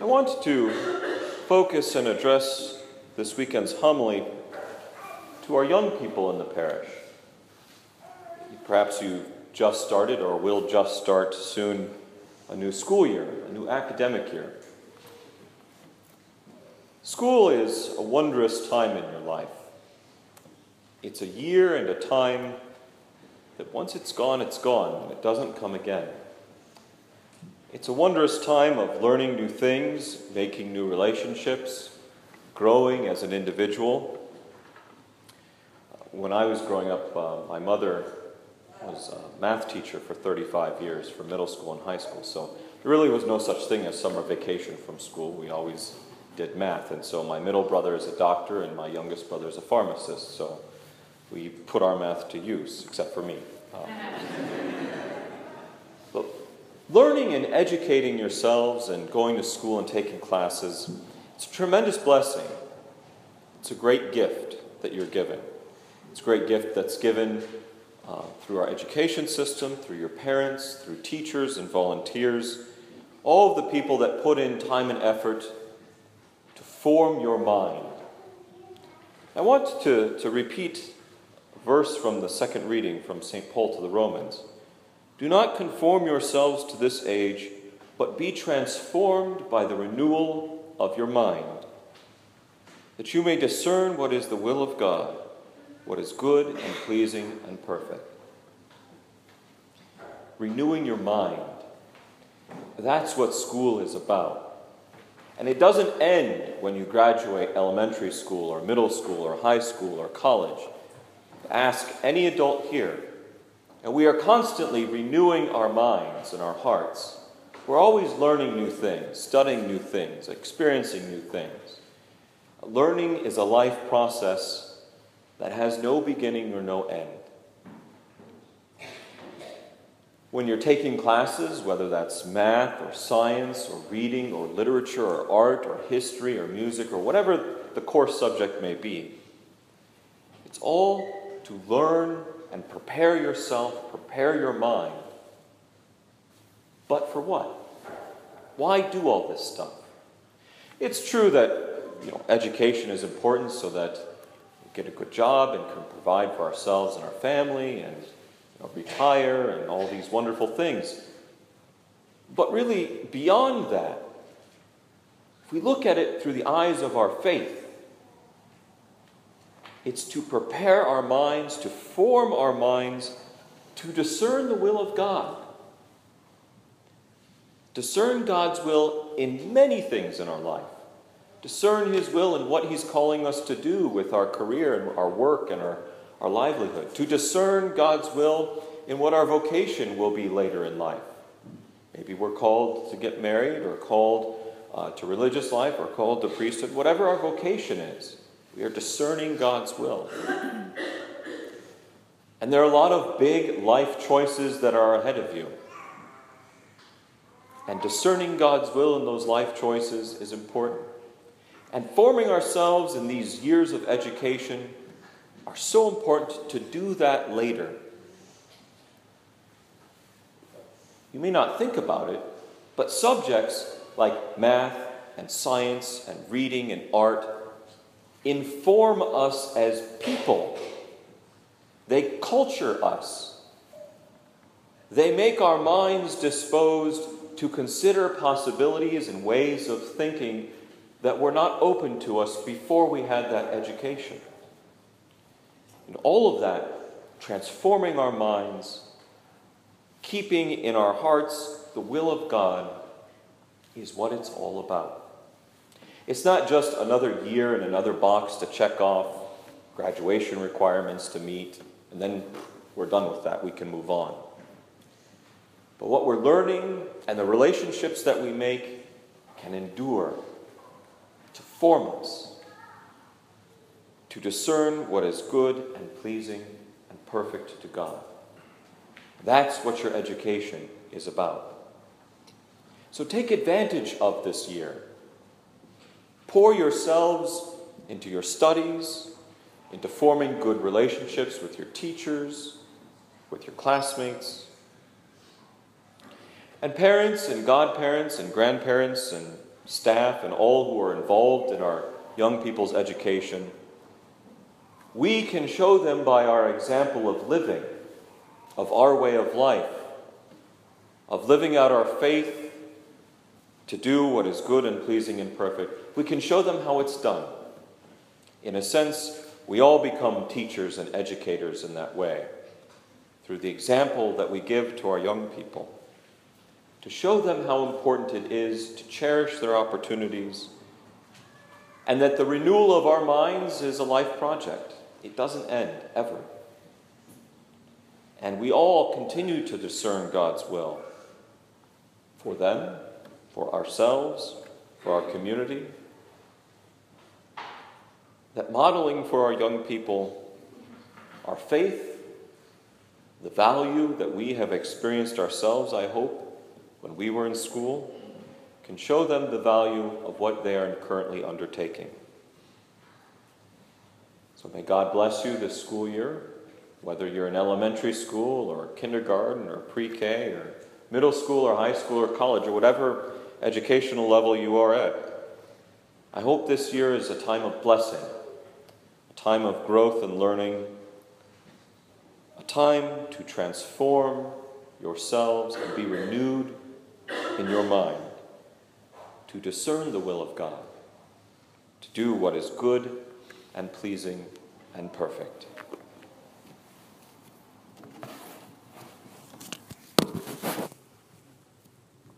I want to focus and address this weekend's homily to our young people in the parish. Perhaps you've just started or will just start soon a new school year, a new academic year. School is a wondrous time in your life. It's a year and a time that once it's gone, and it doesn't come again. It's a wondrous time of learning new things, making new relationships, growing as an individual. When I was growing up, my mother was a math teacher for 35 years for middle school and high school, so there really was no such thing as summer vacation from school. We always did math, and so my middle brother is a doctor and my youngest brother is a pharmacist, so we put our math to use, except for me. But learning and educating yourselves and going to school and taking classes, it's a tremendous blessing. It's a great gift that you're given. It's a great gift that's given through our education system, through your parents, through teachers and volunteers, all of the people that put in time and effort to form your mind. I want to repeat a verse from the second reading from St. Paul to the Romans. Do not conform yourselves to this age, but be transformed by the renewal of your mind, that you may discern what is the will of God, what is good and pleasing and perfect. Renewing your mind. That's what school is about. And it doesn't end when you graduate elementary school or middle school or high school or college. Ask any adult here. And we are constantly renewing our minds and our hearts. We're always learning new things, studying new things, experiencing new things. Learning is a life process that has no beginning or no end. When you're taking classes, whether that's math or science or reading or literature or art or history or music or whatever the course subject may be, it's all to learn and prepare yourself, prepare your mind. But for what? Why do all this stuff? It's true that education is important so that we get a good job and can provide for ourselves and our family and retire and all these wonderful things. But really, beyond that, if we look at it through the eyes of our faith, it's to prepare our minds, to form our minds, to discern the will of God. Discern God's will in many things in our life. Discern His will in what He's calling us to do with our career and our work and our livelihood. To discern God's will in what our vocation will be later in life. Maybe we're called to get married or called to religious life or called to priesthood. Whatever our vocation is, we are discerning God's will. And there are a lot of big life choices that are ahead of you. And discerning God's will in those life choices is important. And forming ourselves in these years of education are so important to do that later. You may not think about it, but subjects like math and science and reading and art inform us as people. They culture us. They make our minds disposed to consider possibilities and ways of thinking that were not open to us before we had that education. And all of that, transforming our minds, keeping in our hearts the will of God, is what it's all about. It's not just another year and another box to check off, graduation requirements to meet, and then we're done with that. We can move on. But what we're learning and the relationships that we make can endure to form us, to discern what is good and pleasing and perfect to God. That's what your education is about. So take advantage of this year. Pour yourselves into your studies, into forming good relationships with your teachers, with your classmates. And parents and godparents and grandparents and staff, and all who are involved in our young people's education, we can show them by our example of living, of our way of life, of living out our faith to do what is good and pleasing and perfect. We can show them how it's done. In a sense, we all become teachers and educators in that way, through the example that we give to our young people, to show them how important it is to cherish their opportunities, and that the renewal of our minds is a life project. It doesn't end, ever. And we all continue to discern God's will for them, for ourselves, for our community. That modeling for our young people our faith, the value that we have experienced ourselves, I hope, when we were in school, can show them the value of what they are currently undertaking. So may God bless you this school year, whether you're in elementary school or kindergarten or pre-K or middle school or high school or college or whatever educational level you are at. I hope this year is a time of blessing, a time of growth and learning, a time to transform yourselves and be renewed in your mind, to discern the will of God, to do what is good and pleasing and perfect.